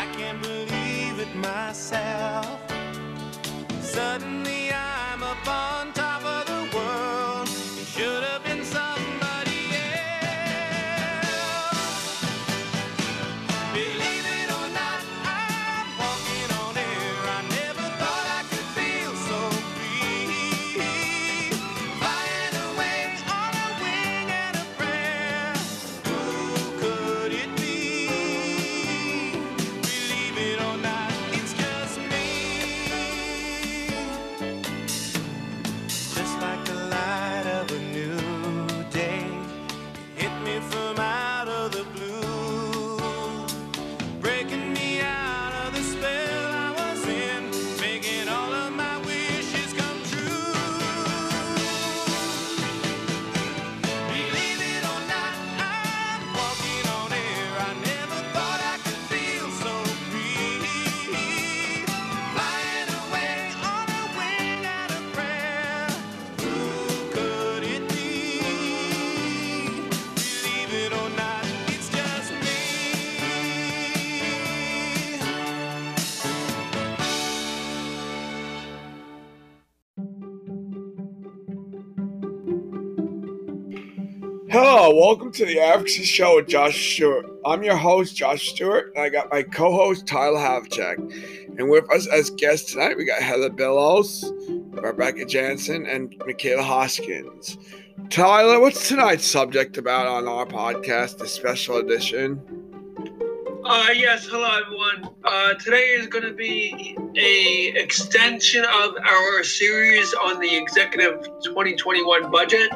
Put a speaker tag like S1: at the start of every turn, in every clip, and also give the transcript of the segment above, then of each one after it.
S1: I can't believe it myself. Suddenly I'm up on top of the world. It should have been somebody else. Believe it or not, I'm walking on air. I never thought I could feel so free. Flying away on a wing and a prayer. Who could it be? Believe it or not, it's just me. Just like the light of a new day, it hit me from out of the blue, breaking me out of the spell I was in, making all of my wishes come true. Believe it or not, I'm walking on air. I never thought I could feel so free. Flying away on a wing and a prayer. Who could it be? Believe it or not, it's just me.
S2: Hello, welcome to the Advocacy Show with Josh Stewart. I'm your host, Josh Stewart, and I got my co-host, Tyler Havlicek. And with us as guests tonight, we got Heather Billows, Rebecca Jansen, and Michaela Hoskins. Tyler, what's tonight's subject about on our podcast, the special edition?
S3: Yes, hello everyone. Today is going to be a extension of our series on the Executive 2021 budget.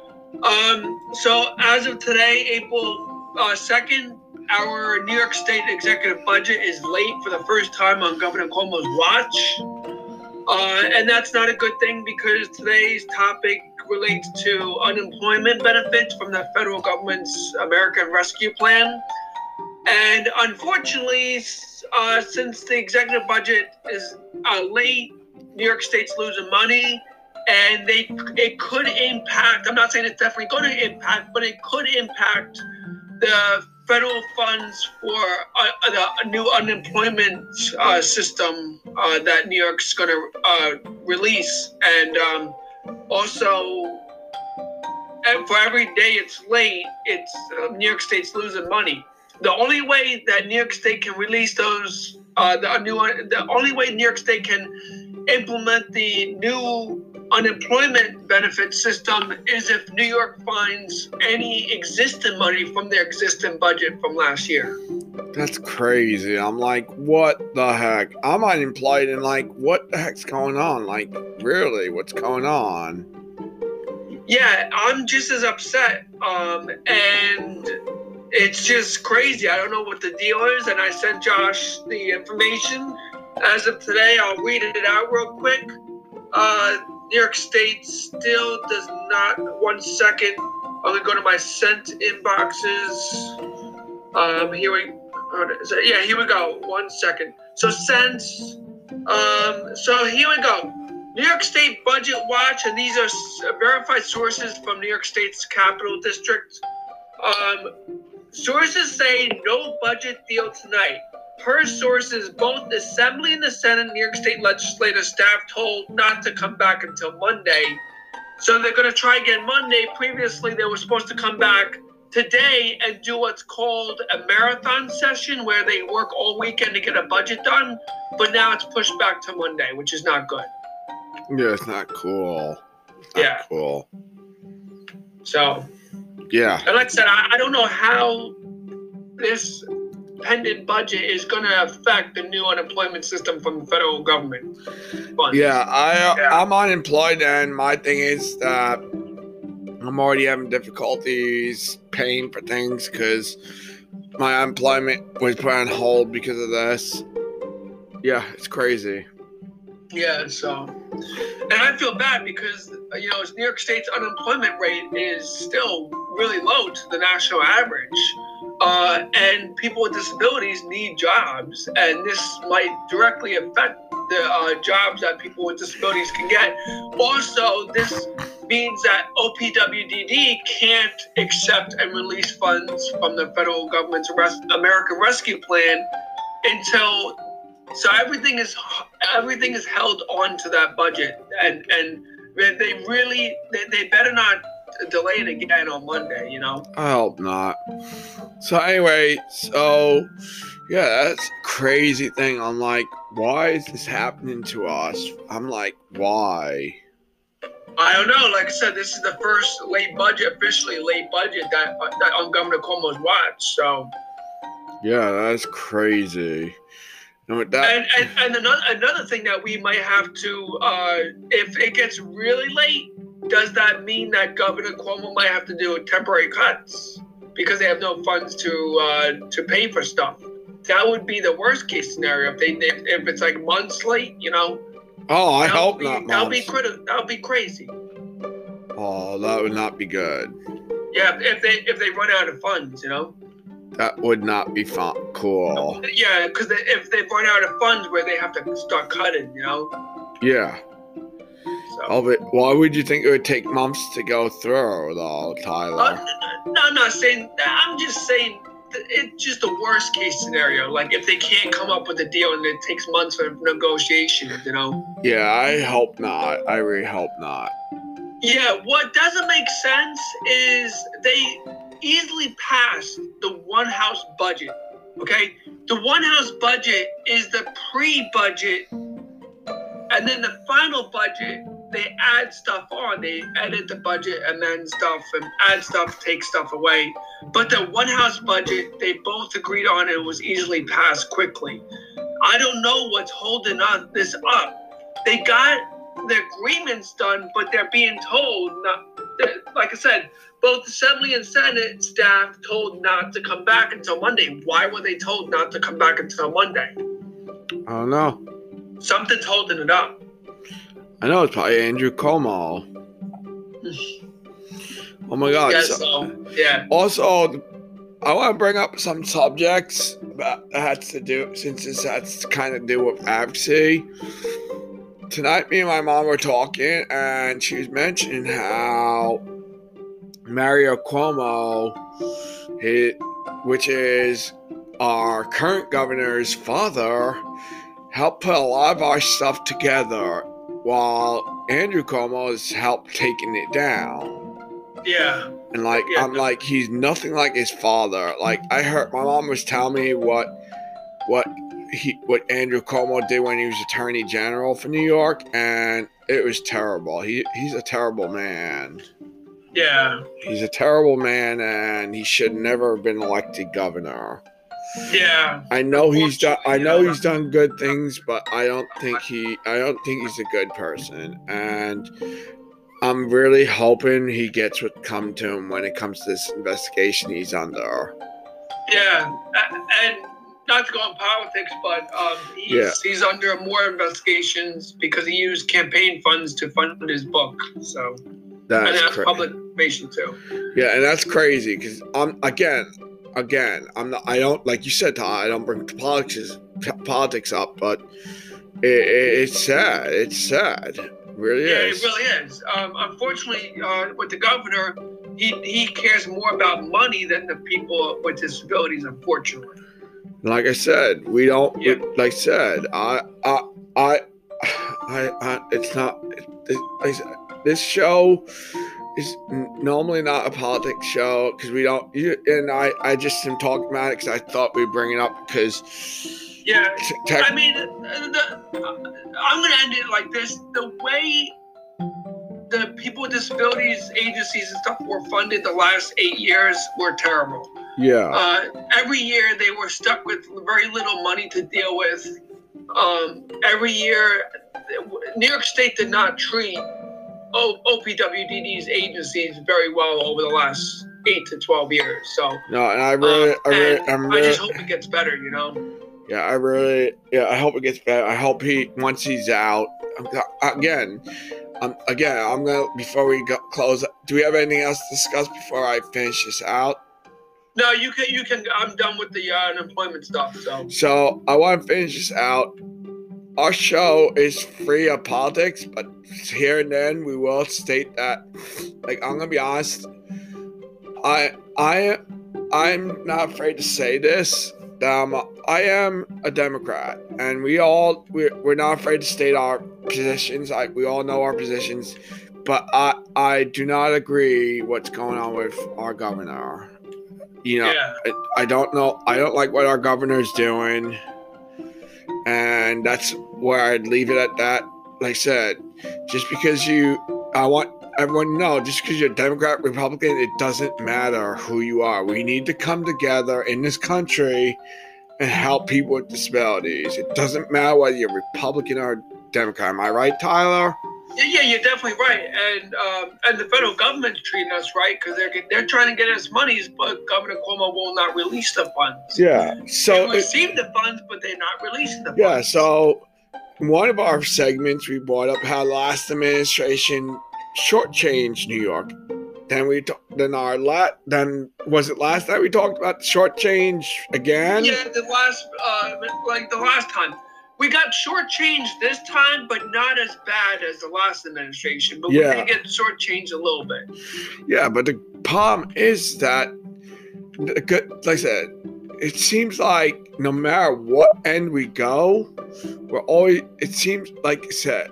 S3: So as of today, April 2nd, our New York State executive budget is late for the first time on Governor Cuomo's watch. And that's not a good thing because today's topic relates to unemployment benefits from the federal government's American Rescue Plan. And unfortunately, since the executive budget is late, New York State's losing money. And it could impact, I'm not saying it's definitely going to impact, but it could impact the federal funds for the new unemployment system that New York's going to release. And also, for every day it's late, it's New York State's losing money. The only way that New York State can release those, the only way New York State can implement the new unemployment benefit system is if New York finds any existing money from their existing budget from last year.
S2: That's crazy. I'm like, what the heck? I'm unemployed and like, what the heck's going on? Like, really, what's going on?
S3: Yeah, I'm just as upset. And it's just crazy. I don't know what the deal is. And I sent Josh the information. As of today, I'll read it out real quick. New York State still does not, 1 second. I'm going to go to my sent inboxes. Here we go. 1 second. So sent. So here we go. New York State Budget Watch, and these are verified sources from New York State's Capital District. Sources say no budget deal tonight. Per sources, both the Assembly and the Senate New York State legislative staff told not to come back until Monday. So they're going to try again Monday. Previously, they were supposed to come back today and do what's called a marathon session where they work all weekend to get a budget done. But now it's pushed back to Monday, which is not good.
S2: Yeah, it's not cool.
S3: Yeah.
S2: Cool.
S3: So.
S2: Yeah.
S3: And like I said, I don't know how this pending budget is going to affect the new unemployment system from the federal government.
S2: Yeah, I'm unemployed, and my thing is that I'm already having difficulties paying for things because my unemployment was put on hold because of this. Yeah, it's crazy.
S3: Yeah, so, and I feel bad because, New York State's unemployment rate is still really low to the national average. And people with disabilities need jobs, and this might directly affect the jobs that people with disabilities can get. Also, this means that OPWDD can't accept and release funds from the federal government's American Rescue Plan until so everything is held on to that budget, and they better not delay it again on Monday.
S2: I hope not. So anyway, yeah, that's a crazy thing. I'm like, why is this happening to us? I'm like, why?
S3: I don't know. Like I said, this is the first officially late budget that on Governor Cuomo's watch. So
S2: yeah, that's crazy. And with that,
S3: and another thing that we might have to, if it gets really late, does that mean that Governor Cuomo might have to do temporary cuts because they have no funds to pay for stuff? That would be the worst case scenario if it's like months late.
S2: Oh, I hope not.
S3: That'll be crazy.
S2: Oh, that would not be good.
S3: Yeah, if they run out of funds,
S2: That would not be fun. Cool.
S3: Yeah, because if they run out of funds, where they have to start cutting,
S2: Yeah.
S3: So.
S2: Oh, but why would you think it would take months to go through, though, Tyler?
S3: No, I'm not saying that. I'm just saying it's just the worst case scenario. Like if they can't come up with a deal and it takes months of negotiations,
S2: Yeah, I hope not. I really hope not.
S3: Yeah, what doesn't make sense is they easily passed the one house budget. Okay? The one house budget is the pre-budget, and then the final budget, they add stuff on. They edit the budget, amend stuff, and add stuff, take stuff away. But the one house budget, they both agreed on it was easily passed quickly. I don't know what's holding this up. They got the agreements done, but they're being told not. Like I said, both Assembly and Senate staff told not to come back until Monday. Why were they told not to come back until Monday?
S2: I don't know.
S3: Something's holding it up.
S2: I know it's probably Andrew Cuomo. Oh my God.
S3: Yes, so, yeah.
S2: Also, I want to bring up some subjects that has to do, since this has to kind of do with advocacy. Tonight, me and my mom were talking, and she was mentioning how Mario Cuomo, which is our current governor's father, helped put a lot of our stuff together, while Andrew Cuomo has helped taking it down.
S3: Yeah.
S2: And I'm like, he's nothing like his father. Like, I heard my mom was telling me what Andrew Cuomo did when he was Attorney General for New York, and it was terrible. He's a terrible man.
S3: Yeah.
S2: He's a terrible man, and he should never have been elected governor.
S3: Yeah.
S2: I know he's done good things, but I don't think he's a good person, and I'm really hoping he gets what come to him when it comes to this investigation he's under.
S3: Yeah, and not to go on politics, but he's under more investigations because he used campaign funds to fund his book. So that's public information too.
S2: Yeah, and that's crazy because I don't, like you said, Todd, I don't bring politics up, but it's sad. It's sad. It really is.
S3: Yeah, it really is. Unfortunately, with the governor, he cares more about money than the people with disabilities, unfortunately.
S2: Like I said, we don't.
S3: Yeah.
S2: Like I said, it's not. This show is normally not a politics show because we don't. And I just am talking about it because I thought we'd bring it up because.
S3: Yeah, I mean, I'm gonna end it like this: the way the people with disabilities agencies and stuff were funded the last 8 years were terrible.
S2: Yeah.
S3: Every year they were stuck with very little money to deal with. Every year, New York State did not treat OPWDD's agencies very well over the last 8 to 12 years. So
S2: no, and I
S3: just hope it gets better.
S2: Yeah, I hope it ges better. I hope once he's out, again, I'm gonna, before we close, do we have anything else to discuss before I finish this out?
S3: No, you can, I'm done with the unemployment stuff,
S2: So I want to finish this out. Our show is free of politics, but here and then we will state that, like, I'm gonna be honest, I'm not afraid to say this. I am a Democrat, and we're not afraid to state our positions. We all know our positions, but I do not agree what's going on with our governor.
S3: Yeah.
S2: I don't know. I don't like what our governor's doing, and that's where I'd leave it at that. Like I said, just because I want everyone to know, just because you're Democrat, Republican, it doesn't matter who you are. We need to come together in this country and help people with disabilities. It doesn't matter whether you're Republican or Democrat. Am I right, Tyler?
S3: Yeah, you're definitely right, and the federal government's treating us right because they're trying to get us monies, but Governor Cuomo will not release the funds.
S2: Yeah.
S3: They
S2: So
S3: receive the funds, but they're not releasing the funds.
S2: yeah. So one of our segments we brought up how last administration shortchanged New York. Then then was it last night we talked about the shortchange again?
S3: Yeah, the last time. We got shortchanged this time, but not as bad as the last administration. But we did get shortchanged a little bit.
S2: Yeah, but the problem is that, like I said, it seems like no matter what end we go, it seems like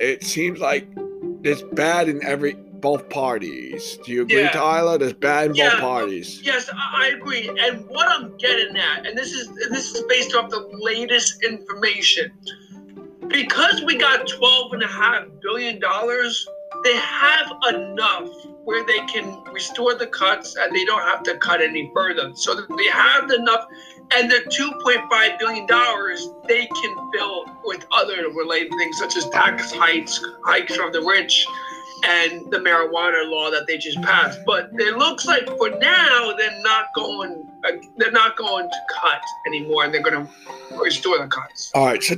S2: there's bad in both parties. Do you agree, Tyler? There's bad in both parties.
S3: Yes, I agree. And what I'm getting at, and this is based off the latest information, because we got $12.5 billion, they have enough where they can restore the cuts and they don't have to cut any further. So that they have enough, and the $2.5 billion they can fill with other related things such as tax hikes from the rich, and the marijuana law that they just passed. But it looks like for now they're not going to cut anymore, and they're going to restore the cuts.
S2: All right. So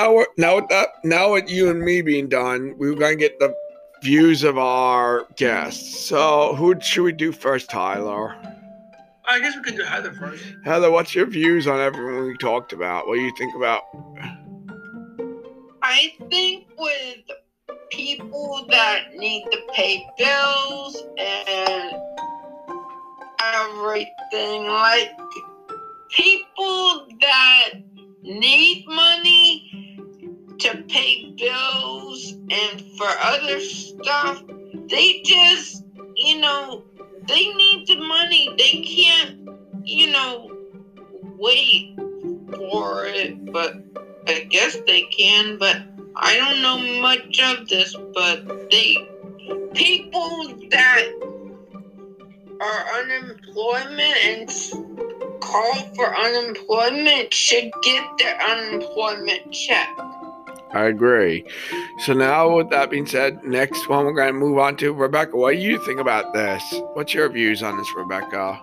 S2: now with you and me being done, we're going to get the views of our guests. So who should we do first, Tyler?
S3: I guess we could do Heather first.
S2: Heather, what's your views on everything we talked about? What do you think about?
S4: I think with people that need to pay bills and everything, like people that need money to pay bills and for other stuff, they just, they need the money. They can't, wait for it, but I guess they can, but I don't know much of this, but people that are unemployment and call for unemployment should get their unemployment check.
S2: I agree. So now with that being said, next one we're going to move on to Rebecca. What do you think about this? What's your views on this, Rebecca?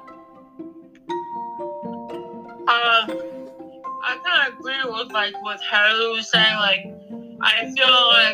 S4: I kind of agree with what Heather was saying. I feel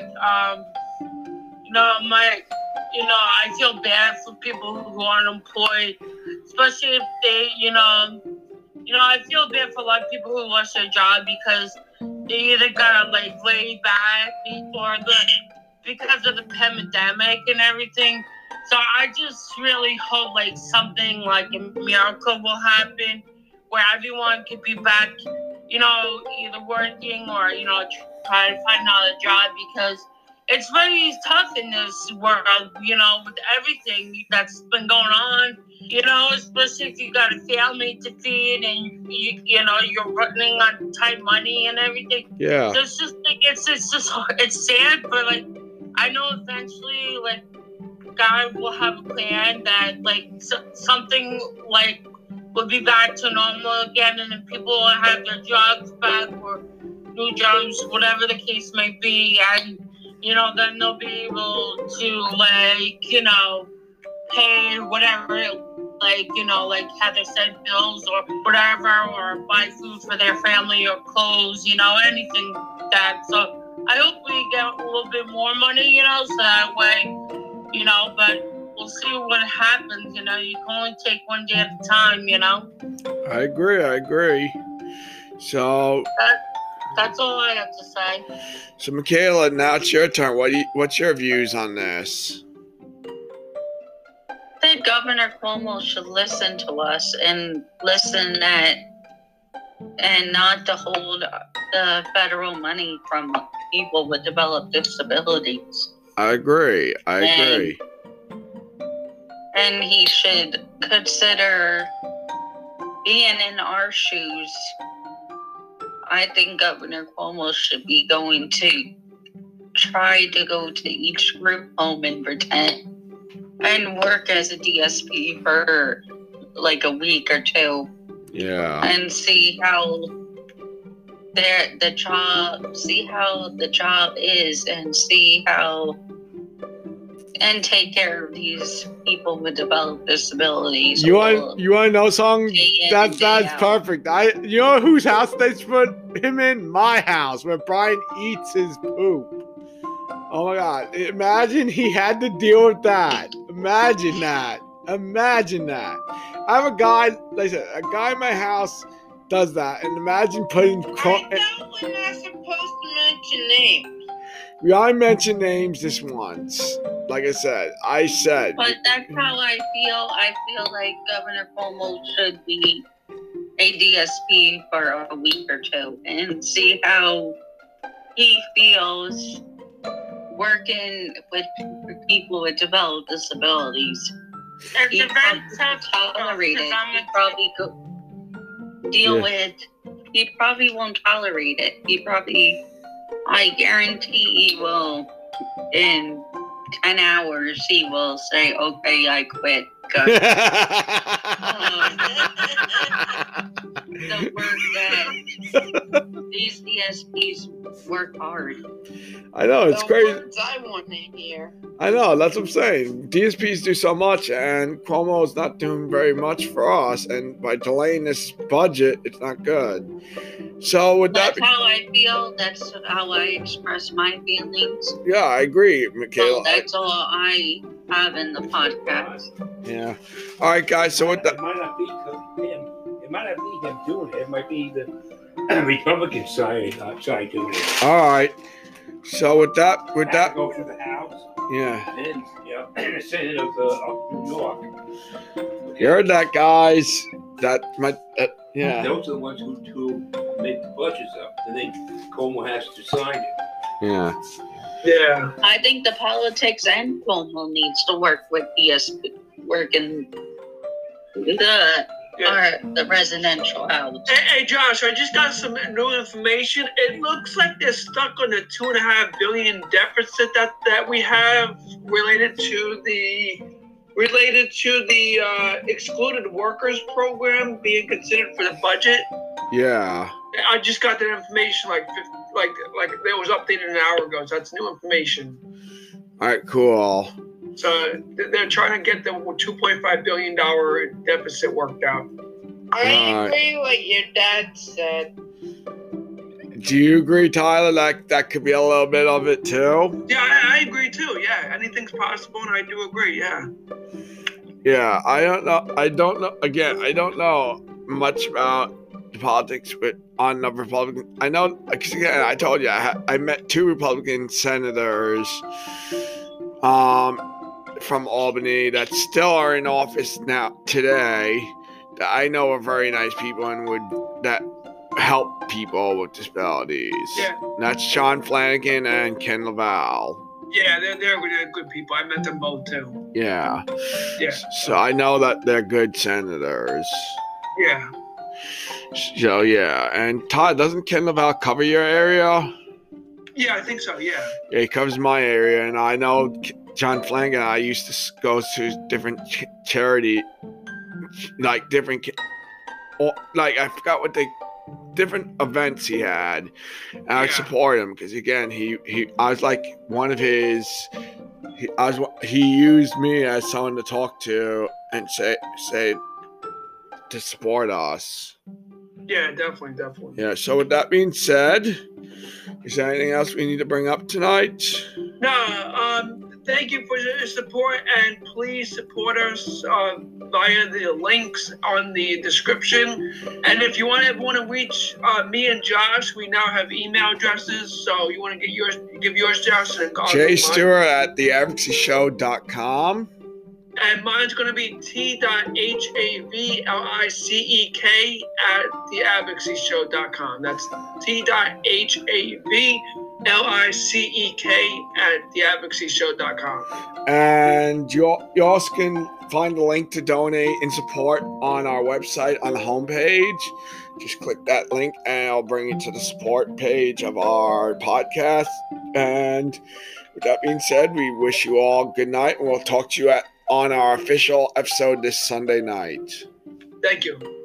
S4: I feel bad for people who are unemployed, especially if they, I feel bad for a lot of people who lost their job because they either got laid back because of the pandemic and everything. So I just really hope something like a miracle will happen where everyone could be back, either working or, trying to find another job, because it's very tough in this world, with everything that's been going on, especially if you got a family to feed and you're running on tight money and everything.
S2: Yeah.
S4: So it's just it's sad, but I know eventually God will have a plan that something will be back to normal again, and then people will have their jobs back or new jobs, whatever the case may be, and then they'll be able to pay whatever, Heather said, bills or whatever, or buy food for their family or clothes, anything like that. So I hope we get a little bit more money, so that way, but we'll see what happens, you can only take one day at a time,
S2: I agree. So
S4: that's all I have to say.
S2: So Michaela, now it's your turn. What's your views on this?
S5: I think Governor Cuomo should listen to us and listen that and not to hold the federal money from people with developed disabilities.
S2: I agree.
S5: And he should consider being in our shoes. I think Governor Cuomo should be going to try to go to each group home and pretend and work as a DSP for like a week or two.
S2: Yeah.
S5: And see how the job is, and take care of these people with developed disabilities.
S2: You want to know something? That's perfect. You know whose house they should put him in? My house, where Brian eats his poop. Oh my God! Imagine he had to deal with that. Imagine that. I have a guy in my house does that, and imagine putting.
S4: I thought we're not supposed to mention names.
S2: I mentioned names this once. Like I said.
S5: But that's how I feel. I feel like Governor Cuomo should be a DSP for a week or two and see how he feels working with people with developed disabilities. He probably he probably won't tolerate it. I guarantee he will, in 10 hours, he will say, okay, I quit. The work that these DSPs work hard.
S2: I know, it's crazy.
S4: Words I want to hear.
S2: I know, that's what I'm saying. DSPs do so much, and Cuomo is not doing very much for us. And by delaying this budget, it's not good. So with
S5: that's how I feel. That's how I express my feelings.
S2: Yeah, I agree, Michaela.
S5: So that's all I have in the podcast.
S2: Yeah. All right, guys. So with that,
S6: it might not be him. It might not be him doing it. It might be the Republican side doing it.
S2: All right. So with that,
S6: go through the House.
S2: Yeah.
S6: And the Senate of New York.
S2: You heard that, guys? Yeah.
S6: Those are the ones who make the budgets up. And then Cuomo has to sign it.
S2: Yeah.
S3: Yeah.
S5: I think the politics and Cuomo needs to work with DSP, working the residential house.
S3: Hey, Josh, I just got some new information. It looks like they're stuck on the $2.5 billion deficit that we have related to the excluded workers program being considered for the budget.
S2: Yeah.
S3: I just got that information like it was updated an hour ago, so that's new information.
S2: All right, cool.
S3: So they're trying to get the $2.5 billion deficit worked out.
S4: I agree with what your dad said.
S2: Do you agree, Tyler? That could be a little bit of it too.
S3: Yeah, I agree too. Yeah, anything's possible, and I do agree. Yeah.
S2: Yeah, I don't know. Again, I don't know much about the politics on the Republican. I know, because again, I told you I met 2 Republican senators, from Albany that still are in office now today. That I know are very nice people and that help people with disabilities.
S3: Yeah.
S2: And that's Sean Flanagan and Ken Laval.
S3: Yeah, they're good people. I met them both too.
S2: Yeah.
S3: Yeah.
S2: So I know that they're good senators.
S3: Yeah.
S2: So yeah, and Todd, doesn't Ken Laval cover your area?
S3: Yeah, I think so. Yeah.
S2: Yeah, he covers my area, and I know John Flanagan. I used to go to different charity, I forgot what different events he had. And I support him because again, I was like one of his. He used me as someone to talk to and say to support us.
S3: Yeah, definitely.
S2: Yeah. So with that being said, is there anything else we need to bring up tonight?
S3: No. Thank you for your support, and please support us via the links on the description. And if you want to reach me and Josh, we now have email addresses. So you want to give yours, Josh, and
S2: JStewart@theadvocacyshow.com.
S3: And mine's going to be t.havlicek@theadvocacy.com. That's t.havlicek@theadvocacy.com.
S2: And you also can find the link to donate and support on our website on the homepage. Just click that link and I'll bring you to the support page of our podcast. And with that being said, we wish you all good night, and we'll talk to you on our official episode this Sunday night.
S3: Thank you.